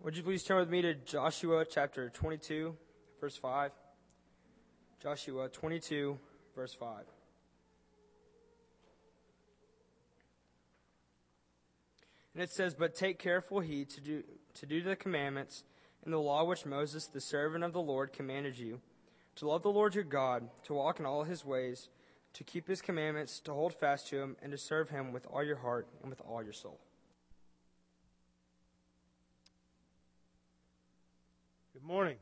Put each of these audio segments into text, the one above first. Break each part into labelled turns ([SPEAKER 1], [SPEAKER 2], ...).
[SPEAKER 1] Would you please turn with me to Joshua chapter 22, verse 5? Joshua 22, verse 5. And it says, "But take careful heed to do the commandments and the law which Moses, the servant of the Lord, commanded you, to love the Lord your God, to walk in all his ways, to keep his commandments, to hold fast to him, and to serve him with all your heart and with all your soul."
[SPEAKER 2] Good morning.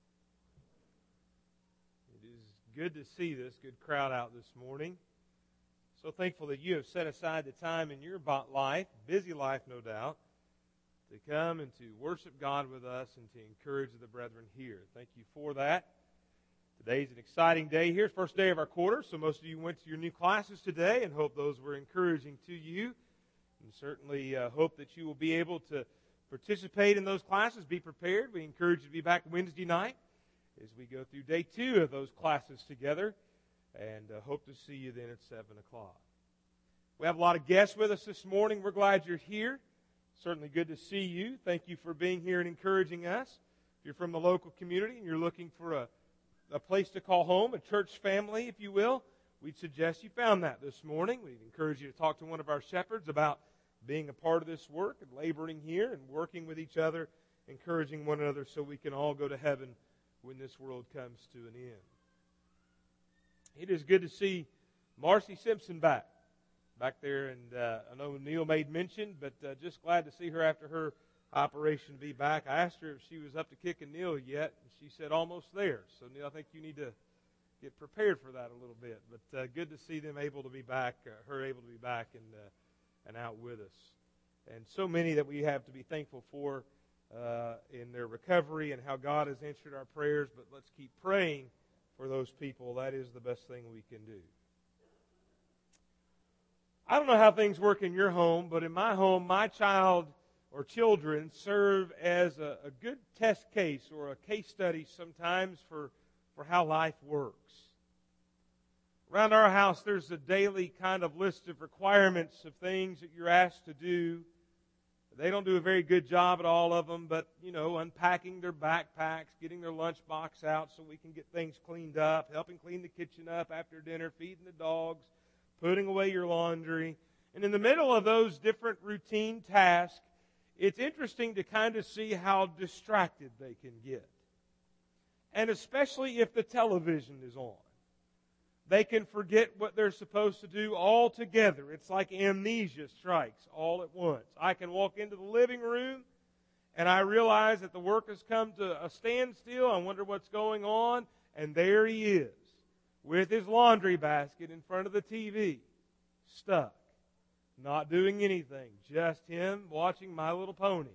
[SPEAKER 2] It is good to see this good crowd out this morning. So thankful that you have set aside the time in your life, busy life no doubt, to come and to worship God with us and to encourage the brethren here. Thank you for that. Today's an exciting day here, first day of our quarter, so most of you went to your new classes today and hope those were encouraging to you. And certainly hope that you will be able to participate in those classes. Be prepared. We encourage you to be back Wednesday night as we go through day 2 of those classes together, and hope to see you then at 7 o'clock. We have a lot of guests with us this morning. We're glad you're here. Certainly good to see you. Thank you for being here and encouraging us. If you're from the local community and you're looking for a place to call home, a church family, if you will, we'd suggest you found that this morning. We'd encourage you to talk to one of our shepherds about being a part of this work and laboring here and working with each other, encouraging one another so we can all go to heaven when this world comes to an end. It is good to see Marcy Simpson back there, and I know Neil made mention, but just glad to see her after her operation to be back. I asked her if she was up to kicking Neil yet, and she said almost there. So Neil, I think you need to get prepared for that a little bit. But good to see them able to be back, her able to be back and out with us. And so many that we have to be thankful for in their recovery and how God has answered our prayers. But let's keep praying for those people. That is the best thing we can do. I don't know how things work in your home, but in my home, my child or children serve as a good test case or a case study sometimes for how life works. Around our house, there's a daily kind of list of requirements of things that you're asked to do. They don't do a very good job at all of them, but, unpacking their backpacks, getting their lunchbox out so we can get things cleaned up, helping clean the kitchen up after dinner, feeding the dogs, putting away your laundry. And in the middle of those different routine tasks, it's interesting to kind of see how distracted they can get. And especially if the television is on. They can forget what they're supposed to do altogether. It's like amnesia strikes all at once. I can walk into the living room and I realize that the work has come to a standstill. I wonder what's going on. And there he is with his laundry basket in front of the TV, stuck, not doing anything, just him watching My Little Pony.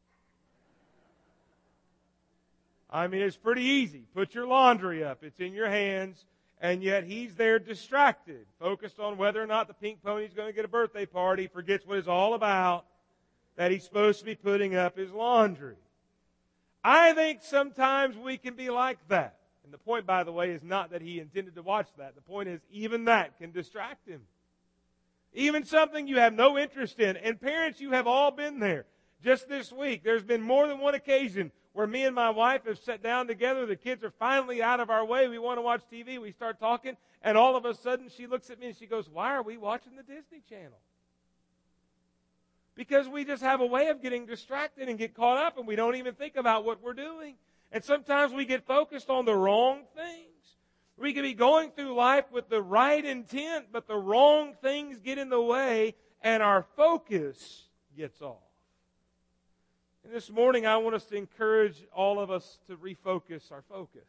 [SPEAKER 2] I mean, it's pretty easy. Put your laundry up. It's in your hands. And yet he's there distracted, focused on whether or not the pink pony's going to get a birthday party, forgets what it's all about, that he's supposed to be putting up his laundry. I think sometimes we can be like that. And the point, by the way, is not that he intended to watch that. The point is even that can distract him. Even something you have no interest in. And parents, you have all been there. Just this week, there's been more than one occasion where me and my wife have sat down together. The kids are finally out of our way. We want to watch TV. We start talking, and all of a sudden she looks at me and she goes, "Why are we watching the Disney Channel?" Because we just have a way of getting distracted and get caught up, and we don't even think about what we're doing. And sometimes we get focused on the wrong things. We can be going through life with the right intent, but the wrong things get in the way, and our focus gets off. And this morning, I want us to encourage all of us to refocus our focus.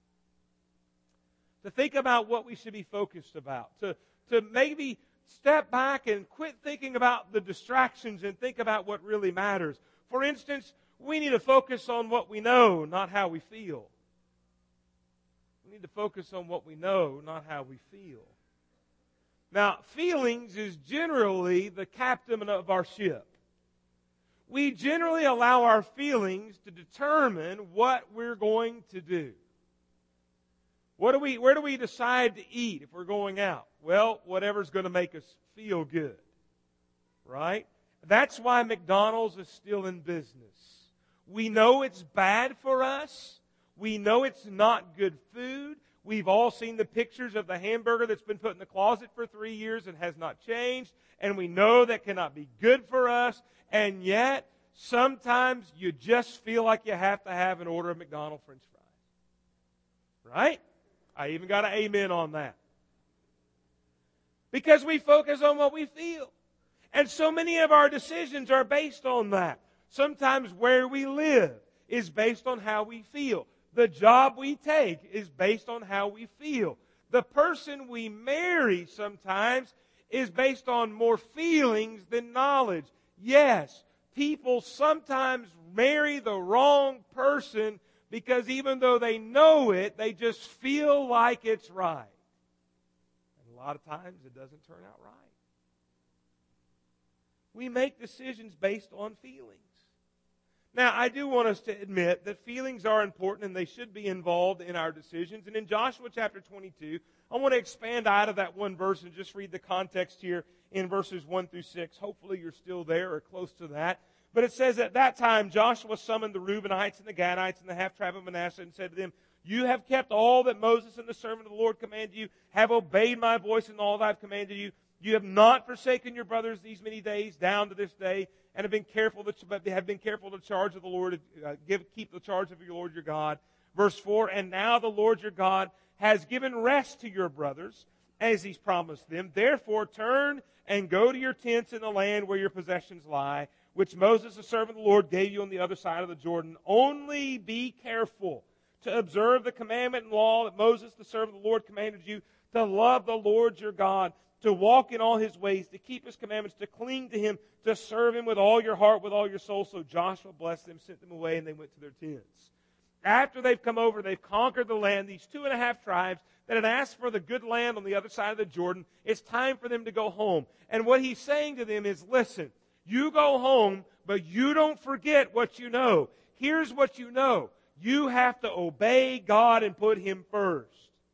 [SPEAKER 2] To think about what we should be focused about. To maybe step back and quit thinking about the distractions and think about what really matters. For instance, we need to focus on what we know, not how we feel. We need to focus on what we know, not how we feel. Now, feelings is generally the captain of our ship. We generally allow our feelings to determine what we're going to do. Where do we decide to eat if we're going out? Well, whatever's going to make us feel good. Right? That's why McDonald's is still in business. We know it's bad for us. We know it's not good food. We've all seen the pictures of the hamburger that's been put in the closet for 3 years and has not changed. And we know that cannot be good for us. And yet, sometimes you just feel like you have to have an order of McDonald's French fries. Right? I even got an amen on that. Because we focus on what we feel. And so many of our decisions are based on that. Sometimes where we live is based on how we feel. The job we take is based on how we feel. The person we marry sometimes is based on more feelings than knowledge. Yes, people sometimes marry the wrong person because even though they know it, they just feel like it's right. And a lot of times it doesn't turn out right. We make decisions based on feelings. Now, I do want us to admit that feelings are important and they should be involved in our decisions. And in Joshua chapter 22, I want to expand out of that one verse and just read the context here in verses 1 through 6. Hopefully you're still there or close to that. But it says, at that time Joshua summoned the Reubenites and the Gadites and the half-tribe of Manasseh and said to them, you have kept all that Moses and the servant of the Lord commanded you, have obeyed my voice in all that I have commanded you. You have not forsaken your brothers these many days down to this day, and have been careful to charge of the Lord, keep the charge of your Lord your God. Verse 4, and now the Lord your God has given rest to your brothers, as He's promised them. Therefore turn and go to your tents in the land where your possessions lie, which Moses, the servant of the Lord, gave you on the other side of the Jordan. Only be careful to observe the commandment and law that Moses, the servant of the Lord, commanded you, to love the Lord your God, to walk in all His ways, to keep His commandments, to cling to Him, to serve Him with all your heart, with all your soul. So Joshua blessed them, sent them away, and they went to their tents. After they've come over, they've conquered the land, these 2.5 tribes that had asked for the good land on the other side of the Jordan, it's time for them to go home. And what He's saying to them is, listen, you go home, but you don't forget what you know. Here's what you know. You have to obey God and put Him first.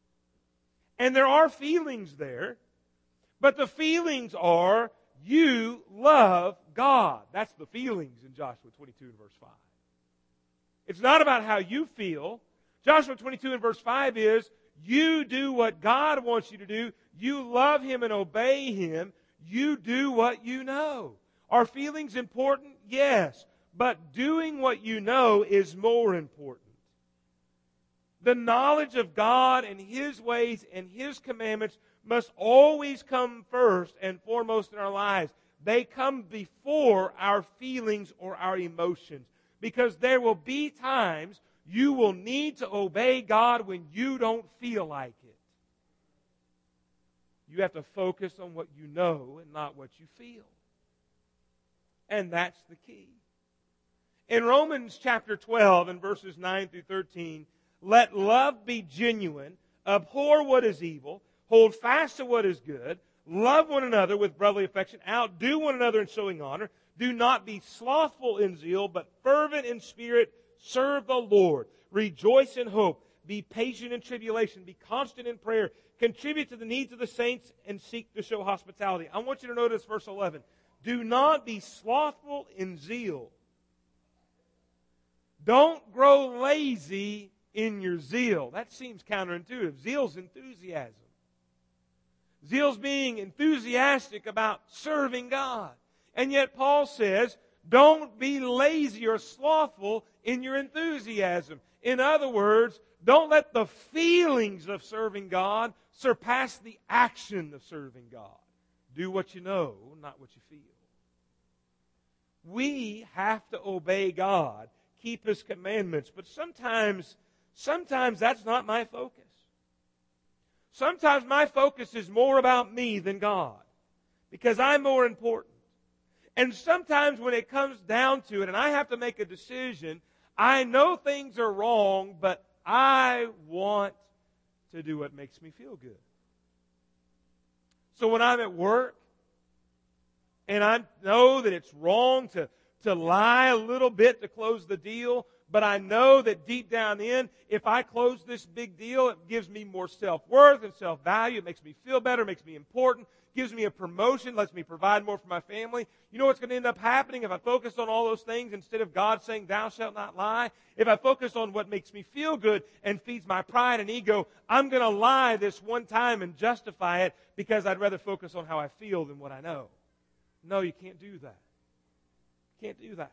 [SPEAKER 2] And there are feelings there. But the feelings are, you love God. That's the feelings in Joshua 22 and verse 5. It's not about how you feel. Joshua 22 and verse 5 is, you do what God wants you to do. You love Him and obey Him. You do what you know. Are feelings important? Yes. But doing what you know is more important. The knowledge of God and His ways and His commandments must always come first and foremost in our lives. They come before our feelings or our emotions. Because there will be times you will need to obey God when you don't feel like it. You have to focus on what you know and not what you feel. And that's the key. In Romans chapter 12 and verses 9 through 13, let love be genuine, abhor what is evil, hold fast to what is good, love one another with brotherly affection, outdo one another in showing honor, do not be slothful in zeal, but fervent in spirit, serve the Lord, rejoice in hope, be patient in tribulation, be constant in prayer, contribute to the needs of the saints, and seek to show hospitality. I want you to notice verse 11. Do not be slothful in zeal. Don't grow lazy in your zeal. That seems counterintuitive. Zeal's enthusiasm. Zeal's being enthusiastic about serving God. And yet Paul says, don't be lazy or slothful in your enthusiasm. In other words, don't let the feelings of serving God surpass the action of serving God. Do what you know, not what you feel. We have to obey God, keep His commandments, but sometimes that's not my focus. Sometimes my focus is more about me than God, because I'm more important. And sometimes when it comes down to it, and I have to make a decision, I know things are wrong, but I want to do what makes me feel good. So when I'm at work, and I know that it's wrong to lie a little bit to close the deal, but I know that deep down in, if I close this big deal, it gives me more self-worth and self-value. It makes me feel better, makes me important, gives me a promotion, lets me provide more for my family. You know what's going to end up happening if I focus on all those things instead of God saying, thou shalt not lie? If I focus on what makes me feel good and feeds my pride and ego, I'm going to lie this one time and justify it because I'd rather focus on how I feel than what I know. No, you can't do that. You can't do that.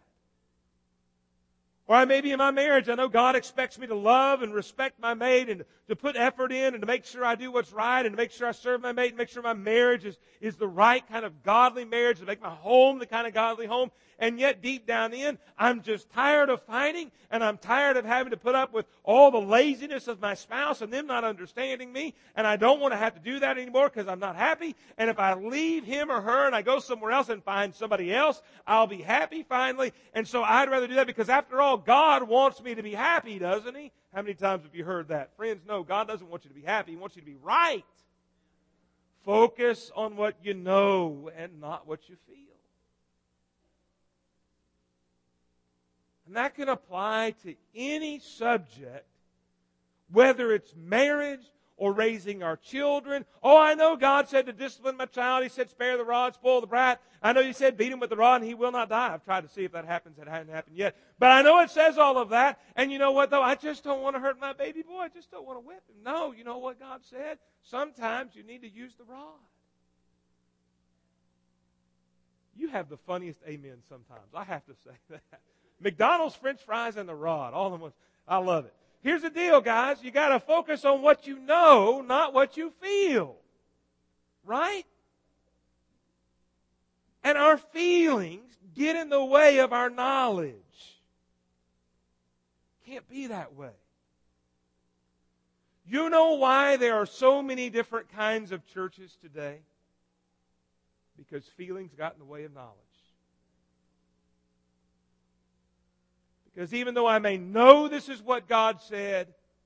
[SPEAKER 2] Or maybe in my marriage, I know God expects me to love and respect my mate and to put effort in and to make sure I do what's right and to make sure I serve my mate and make sure my marriage is the right kind of godly marriage, to make my home the kind of godly home. And yet deep down in, I'm just tired of fighting and I'm tired of having to put up with all the laziness of my spouse and them not understanding me. And I don't want to have to do that anymore because I'm not happy. And if I leave him or her and I go somewhere else and find somebody else, I'll be happy finally. And so I'd rather do that because after all, God wants me to be happy, doesn't He? How many times have you heard that? Friends, no, God doesn't want you to be happy. He wants you to be right. Focus on what you know and not what you feel. And that can apply to any subject, whether it's marriage or raising our children. Oh, I know God said to discipline my child. He said spare the rod, spoil the brat. I know He said beat him with the rod and he will not die. I've tried to see if that happens. It hasn't happened yet. But I know it says all of that. And you know what though? I just don't want to hurt my baby boy. I just don't want to whip him. No, you know what God said? Sometimes you need to use the rod. You have the funniest amen sometimes. I have to say that. McDonald's French fries and the rod. All in one. I love it. Here's the deal, guys. You got to focus on what you know, not what you feel. Right? And our feelings get in the way of our knowledge. Can't be that way. You know why there are so many different kinds of churches today? Because feelings got in the way of knowledge. Because even though I may know this is what God said,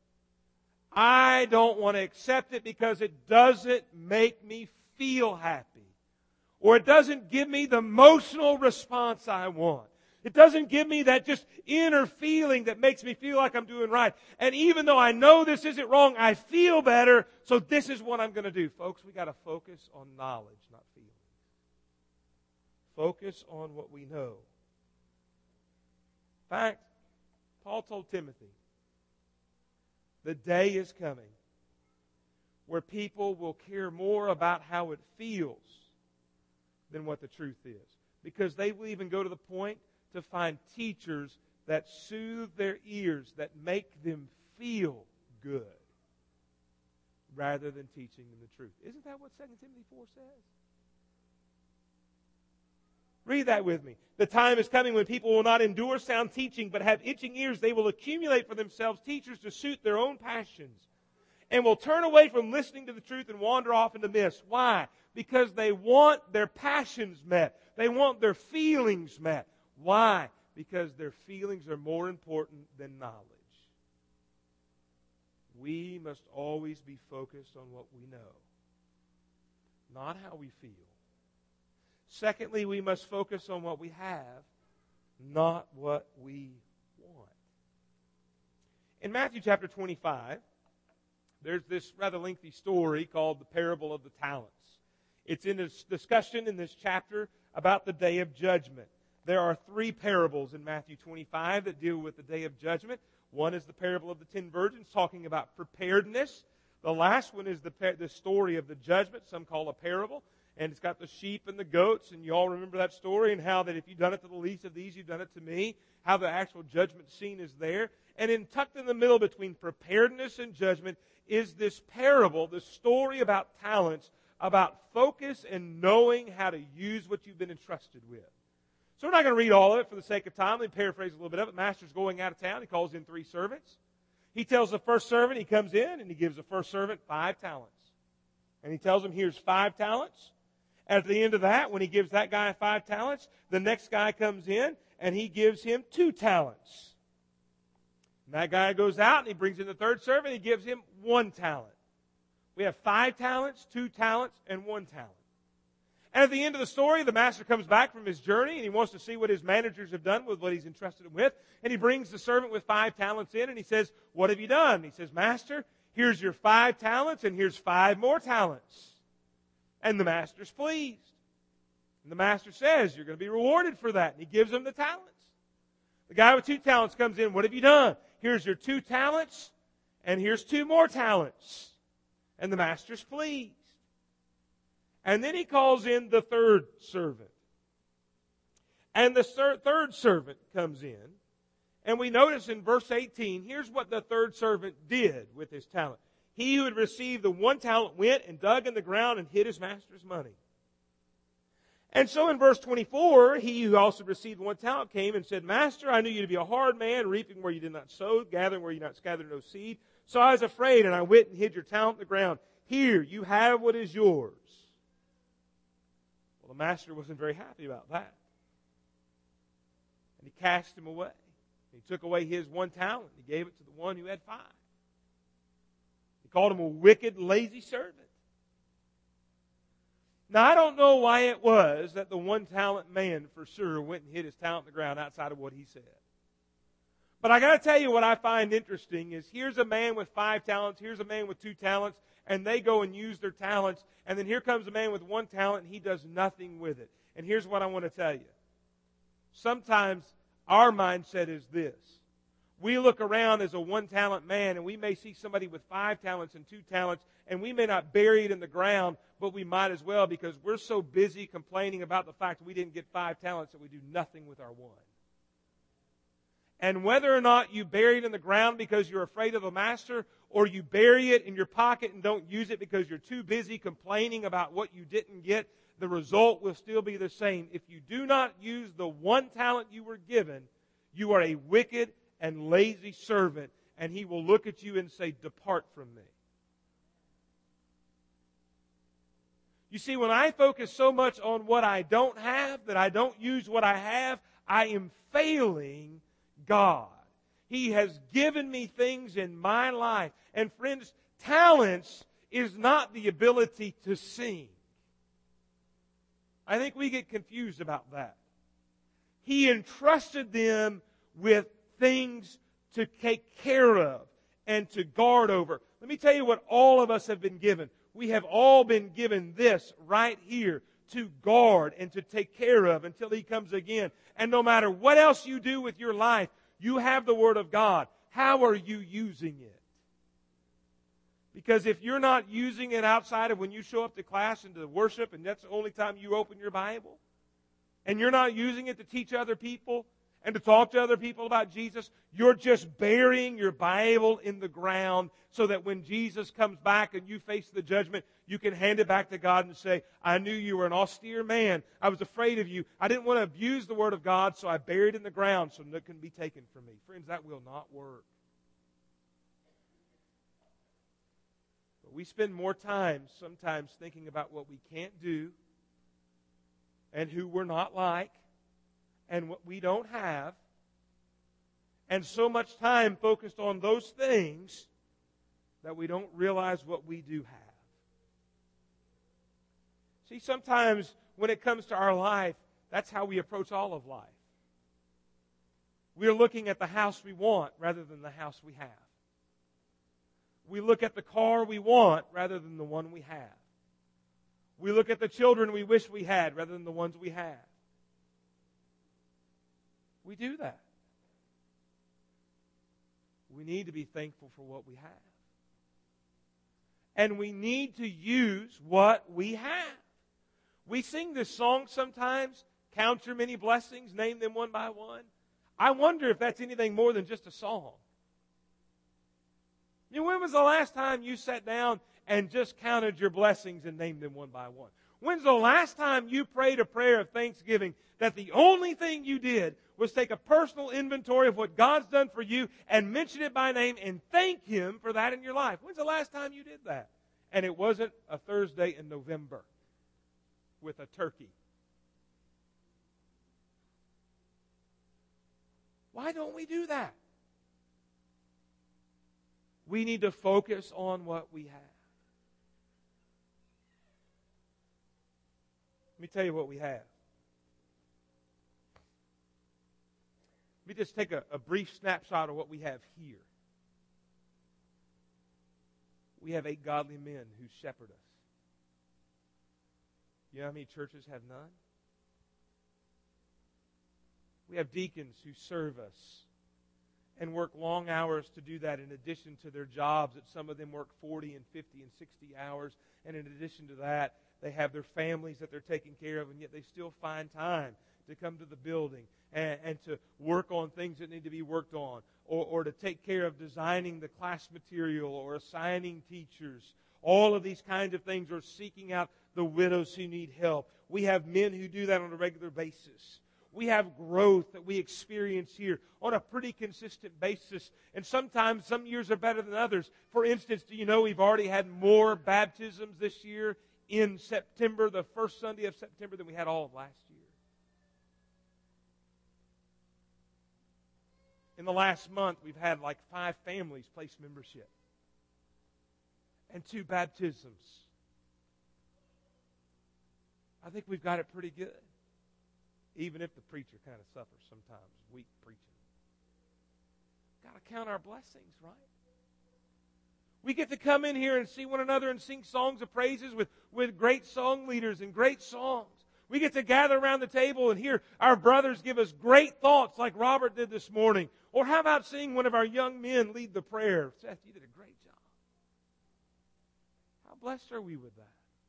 [SPEAKER 2] I don't want to accept it because it doesn't make me feel happy. Or it doesn't give me the emotional response I want. It doesn't give me that just inner feeling that makes me feel like I'm doing right. And even though I know this isn't wrong, I feel better, so this is what I'm going to do. Folks, we got to focus on knowledge, not feeling. Focus on what we know. In fact, Paul told Timothy, the day is coming where people will care more about how it feels than what the truth is. Because they will even go to the point to find teachers that soothe their ears, that make them feel good, rather than teaching them the truth. Isn't that what 2 Timothy 4 says? Read that with me. The time is coming when people will not endure sound teaching, but have itching ears. They will accumulate for themselves teachers to suit their own passions, and will turn away from listening to the truth and wander off into myths. Why? Because they want their passions met. They want their feelings met. Why? Because their feelings are more important than knowledge. We must always be focused on what we know, not how we feel. Secondly, we must focus on what we have, not what we want. In Matthew chapter 25, there's this rather lengthy story called the parable of the talents. It's in this discussion in this chapter about the day of judgment. There are 3 parables in Matthew 25 that deal with the day of judgment. One is the parable of the 10 virgins, talking about preparedness. The last one is the story of the judgment, some call a parable. And it's got the sheep and the goats, and you all remember that story, and how that if you've done it to the least of these, you've done it to me. How the actual judgment scene is there. And tucked in the middle between preparedness and judgment is this parable, this story about talents, about focus and knowing how to use what you've been entrusted with. So we're not going to read all of it for the sake of time. Let me paraphrase a little bit of it. Master's going out of town. He calls in 3 servants. He tells the first servant, he comes in, and he gives the first servant 5 talents. And he tells him, here's 5 talents. At the end of that, when he gives that guy 5 talents, the next guy comes in and he gives him 2 talents. And that guy goes out and he brings in the third servant and he gives him 1 talent. We have 5 talents, 2 talents, and 1 talent. And at the end of the story, the master comes back from his journey and he wants to see what his managers have done with what he's entrusted him with. And he brings the servant with 5 talents in and he says, what have you done? And he says, Master, here's your 5 talents and here's 5 more talents. And the master's pleased. And the master says, you're going to be rewarded for that. And he gives him the talents. The guy with 2 talents comes in, what have you done? Here's your 2 talents, and here's 2 more talents. And the master's pleased. And then he calls in the 3rd servant. And the 3rd servant comes in. And we notice in verse 18, here's what the 3rd servant did with his talent. He who had received the 1 talent went and dug in the ground and hid his master's money. And so in verse 24, he who also received 1 talent came and said, Master, I knew you to be a hard man, reaping where you did not sow, gathering where you did not scattered no seed. So I was afraid, and I went and hid your talent in the ground. Here, you have what is yours. Well, the master wasn't very happy about that. And he cast him away. He took away his 1 talent. He gave it to the one who had 5. He called him a wicked, lazy servant. Now, I don't know why it was that the 1 talent man for sure went and hid his talent in the ground outside of what he said. But I got to tell you what I find interesting is here's a man with 5 talents, here's a man with 2 talents, and they go and use their talents, and then here comes a man with 1 talent, and he does nothing with it. And here's what I want to tell you. Sometimes our mindset is this. We look around as a 1 talent man, and we may see somebody with 5 talents and 2 talents, and we may not bury it in the ground, but we might as well because we're so busy complaining about the fact that we didn't get 5 talents that we do nothing with our 1. And whether or not you bury it in the ground because you're afraid of the master, or you bury it in your pocket and don't use it because you're too busy complaining about what you didn't get, the result will still be the same. If you do not use the 1 talent you were given, you are a wicked and lazy servant, and he will look at you and say, depart from me. You see, when I focus so much on what I don't have, that I don't use what I have, I am failing God. He has given me things in my life. And friends, talents is not the ability to sing. I think we get confused about that. He entrusted them with things to take care of and to guard over. Let me tell you what all of us have been given. We have all been given this right here to guard and to take care of until He comes again. And no matter what else you do with your life, you have the Word of God. How are you using it? Because if you're not using it outside of when you show up to class and to worship, and that's the only time you open your Bible, and you're not using it to teach other people and to talk to other people about Jesus, you're just burying your Bible in the ground so that when Jesus comes back and you face the judgment, you can hand it back to God and say, I knew you were an austere man. I was afraid of you. I didn't want to abuse the Word of God, so I buried it in the ground so it couldn't be taken from me. Friends, that will not work. But we spend more time sometimes thinking about what we can't do and who we're not like and what we don't have, and so much time focused on those things that we don't realize what we do have. See, sometimes when it comes to our life, that's how we approach all of life. We're looking at the house we want rather than the house we have. We look at the car we want rather than the one we have. We look at the children we wish we had rather than the ones we have. We do that. We need to be thankful for what we have. And we need to use what we have. We sing this song sometimes, count your many blessings, name them one by one. I wonder if that's anything more than just a song. You know, when was the last time you sat down and just counted your blessings and named them one by one? When's the last time you prayed a prayer of thanksgiving that the only thing you did was take a personal inventory of what God's done for you and mention it by name and thank Him for that in your life? When's the last time you did that? And it wasn't a Thursday in November with a turkey. Why don't we do that? We need to focus on what we have. Let me tell you what we have. Let me just take a brief snapshot of what we have here. We have 8 godly men who shepherd us. You know how many churches have none? We have deacons who serve us and work long hours to do that in addition to their jobs. That some of them work 40 and 50 and 60 hours. And in addition to that, they have their families that they're taking care of, and yet they still find time to come to the building and to work on things that need to be worked on, or to take care of designing the class material or assigning teachers. All of these kinds of things, or seeking out the widows who need help. We have men who do that on a regular basis. We have growth that we experience here on a pretty consistent basis. And sometimes some years are better than others. For instance, do you know we've already had more baptisms this year in September, the first Sunday of September, than we had all of last year? In the last month, we've had like 5 families place membership and 2 baptisms. I think we've got it pretty good. Even if the preacher kind of suffers sometimes, weak preaching. Got to count our blessings, right? We get to come in here and see one another and sing songs of praises with great song leaders and great songs. We get to gather around the table and hear our brothers give us great thoughts like Robert did this morning. Or how about seeing one of our young men lead the prayer? Seth, you did a great job. How blessed are we with that?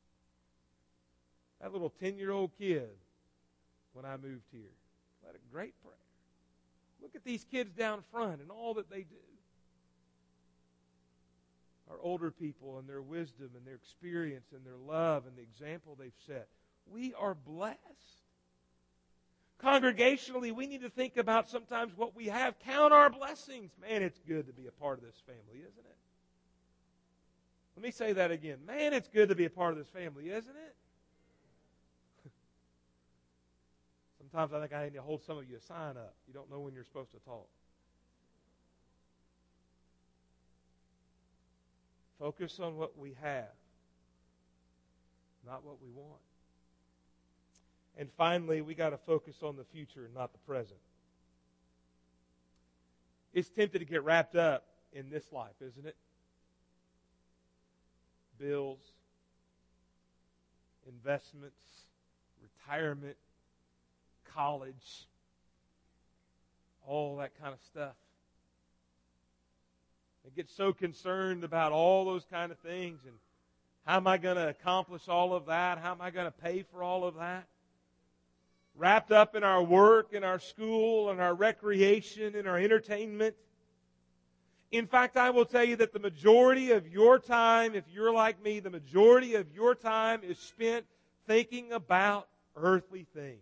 [SPEAKER 2] That little 10-year-old kid, when I moved here, led a great prayer. Look at these kids down front and all that they do. Our older people and their wisdom and their experience and their love and the example they've set. We are blessed. Congregationally, we need to think about sometimes what we have. Count our blessings. Man, it's good to be a part of this family, isn't it? Let me say that again. Man, it's good to be a part of this family, isn't it? Sometimes I think I need to hold some of you a sign up. You don't know when you're supposed to talk. Focus on what we have, not what we want. And finally, we got to focus on the future, not the present. It's tempted to get wrapped up in this life, isn't it? Bills, investments, retirement, college, all that kind of stuff. I get so concerned about all those kind of things, and how am I going to accomplish all of that? How am I going to pay for all of that? Wrapped up in our work, in our school, in our recreation, in our entertainment. In fact, I will tell you that the majority of your time, if you're like me, the majority of your time is spent thinking about earthly things.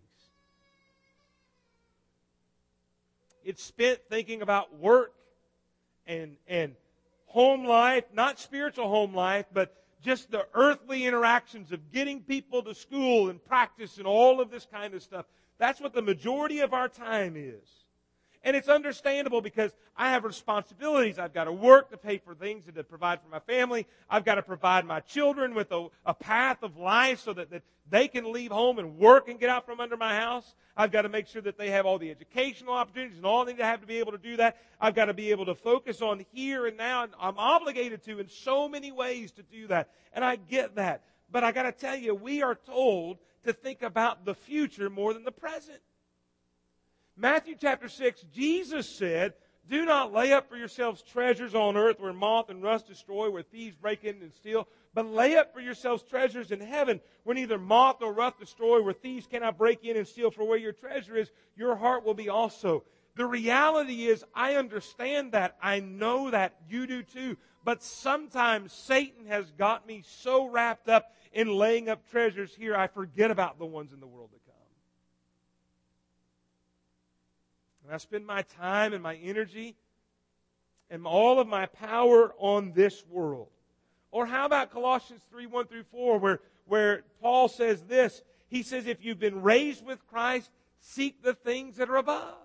[SPEAKER 2] It's spent thinking about work and home life, not spiritual home life, but just the earthly interactions of getting people to school and practice and all of this kind of stuff. That's what the majority of our time is. And it's understandable because I have responsibilities. I've got to work to pay for things and to provide for my family. I've got to provide my children with a path of life so that they can leave home and work and get out from under my house. I've got to make sure that they have all the educational opportunities and all they have to be able to do that. I've got to be able to focus on here and now. And I'm obligated to in so many ways to do that. And I get that. But I got to tell you, we are told to think about the future more than the present. Matthew chapter 6, Jesus said, "Do not lay up for yourselves treasures on earth where moth and rust destroy, where thieves break in and steal, but lay up for yourselves treasures in heaven where neither moth nor rust destroy, where thieves cannot break in and steal. For where your treasure is, your heart will be also." The reality is, I understand that. I know that. You do too. But sometimes Satan has got me so wrapped up in laying up treasures here, I forget about the ones in the world to come. And I spend my time and my energy and all of my power on this world. Or how about Colossians 3, 1 through 4, where Paul says this. He says, if you've been raised with Christ, seek the things that are above.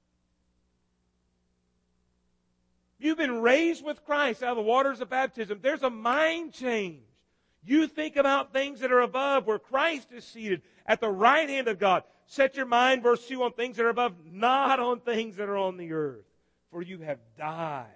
[SPEAKER 2] You've been raised with Christ out of the waters of baptism. There's a mind change. You think about things that are above, where Christ is seated at the right hand of God. Set your mind, verse 2, on things that are above, not on things that are on the earth. For you have died,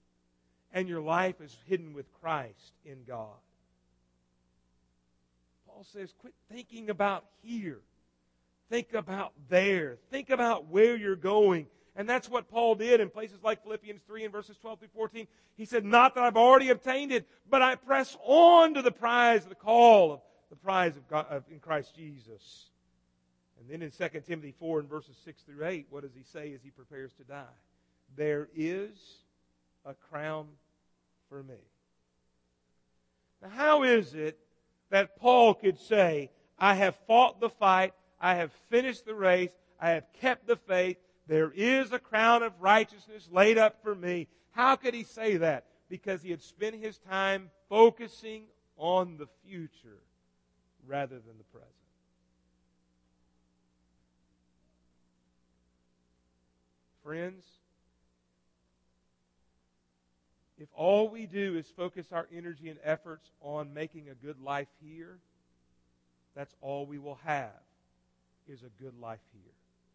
[SPEAKER 2] and your life is hidden with Christ in God. Paul says, quit thinking about here. Think about there. Think about where you're going. And that's what Paul did in places like Philippians 3 and verses 12 through 14. He said, not that I've already obtained it, but I press on to the prize of the call of the prize of God in Christ Jesus. And then in 2 Timothy 4 and verses 6 through 8, what does he say as he prepares to die? There is a crown for me. Now, how is it that Paul could say, I have fought the fight, I have finished the race, I have kept the faith, there is a crown of righteousness laid up for me? How could he say that? Because he had spent his time focusing on the future rather than the present. Friends, if all we do is focus our energy and efforts on making a good life here, that's all we will have, is a good life here.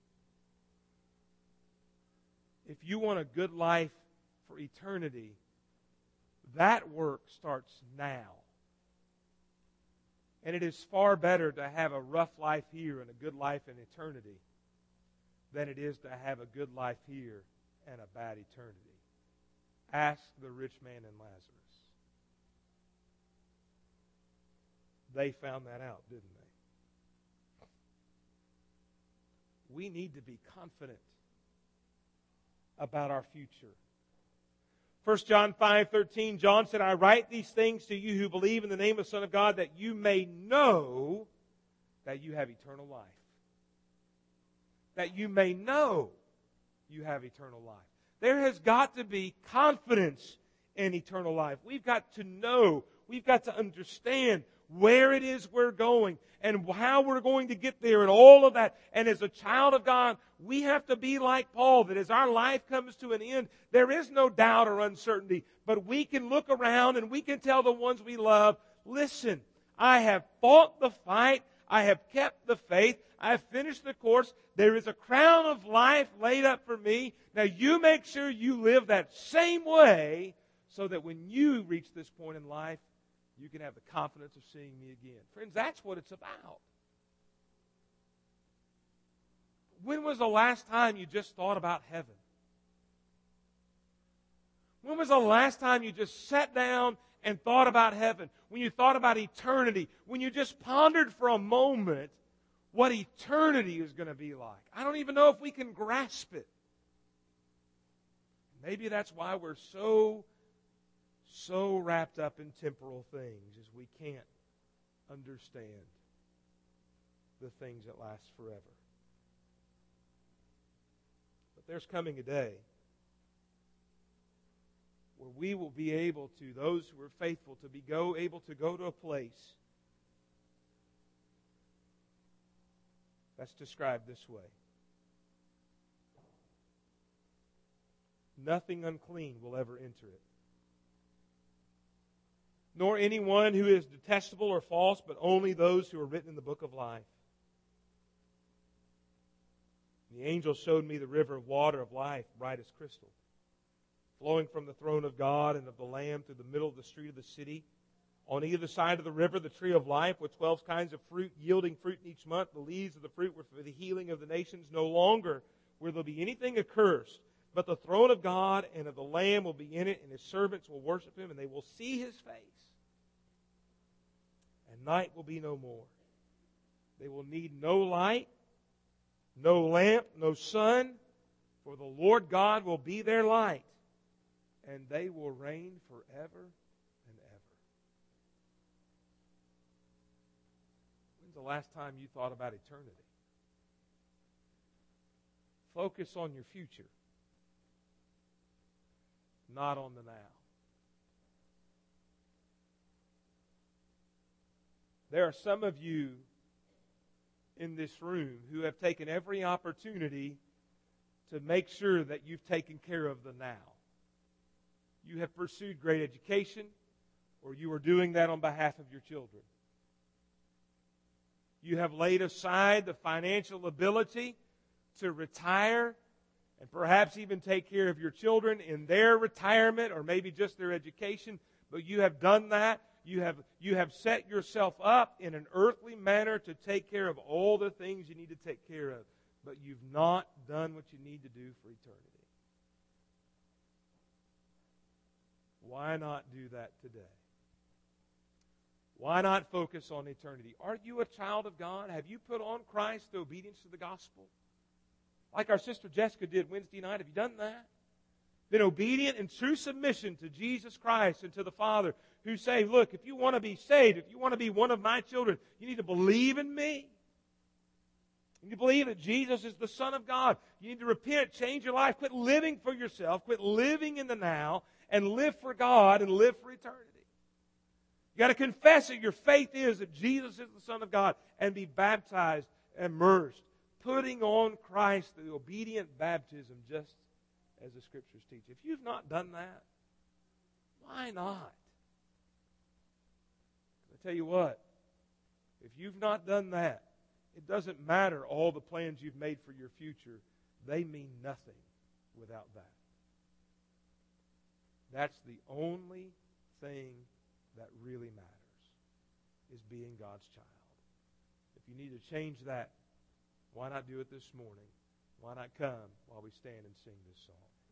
[SPEAKER 2] If you want a good life for eternity, that work starts now. And it is far better to have a rough life here and a good life in eternity than it is to have a good life here and a bad eternity. Ask the rich man and Lazarus. They found that out, didn't they? We need to be confident about our future. 1 John 5:13, John said, I write these things to you who believe in the name of the Son of God, that you may know that you have eternal life. That you may know you have eternal life. There has got to be confidence in eternal life. We've got to know, we've got to understand where it is we're going and how we're going to get there and all of that. And as a child of God, we have to be like Paul, that as our life comes to an end, there is no doubt or uncertainty. But we can look around and we can tell the ones we love, listen, I have fought the fight, I have kept the faith, I have finished the course, there is a crown of life laid up for me. Now you make sure you live that same way so that when you reach this point in life, you can have the confidence of seeing me again. Friends, that's what it's about. When was the last time you just thought about heaven? When was the last time you just sat down and thought about heaven? When you thought about eternity? When you just pondered for a moment what eternity is going to be like? I don't even know if we can grasp it. Maybe that's why we're so wrapped up in temporal things, is we can't understand the things that last forever. But there's coming a day where we will be able to, those who are faithful, to be able to go to a place that's described this way. Nothing unclean will ever enter it, nor anyone who is detestable or false, but only those who are written in the book of life. The angel showed me the river of water of life, bright as crystal, flowing from the throne of God and of the Lamb through the middle of the street of the city. On either side of the river, the tree of life with 12 kinds of fruit, yielding fruit in each month. The leaves of the fruit were for the healing of the nations. No longer will there be anything accursed, but the throne of God and of the Lamb will be in it, and His servants will worship Him, and they will see His face. And night will be no more. They will need no light, no lamp, no sun, for the Lord God will be their light, and they will reign forever and ever. When's the last time you thought about eternity? Focus on your future, not on the now. There are some of you in this room who have taken every opportunity to make sure that you've taken care of the now. You have pursued great education, or you are doing that on behalf of your children. You have laid aside the financial ability to retire and perhaps even take care of your children in their retirement or maybe just their education, but you have done that. You have set yourself up in an earthly manner to take care of all the things you need to take care of. But you've not done what you need to do for eternity. Why not do that today? Why not focus on eternity? Aren't you a child of God? Have you put on Christ through obedience to the gospel? Like our sister Jessica did Wednesday night. Have you done that? Been obedient in true submission to Jesus Christ and to the Father, who say, look, if you want to be saved, if you want to be one of my children, you need to believe in me. You need to believe that Jesus is the Son of God. You need to repent, change your life, quit living for yourself, quit living in the now, and live for God and live for eternity. You got to confess that your faith is that Jesus is the Son of God and be baptized, immersed, putting on Christ the obedient baptism, just as the Scriptures teach. If you've not done that, why not? I tell you what, if you've not done that, it doesn't matter all the plans you've made for your future. They mean nothing without that. That's the only thing that really matters, is being God's child. If you need to change that, why not do it this morning? Why not come while we stand and sing this song?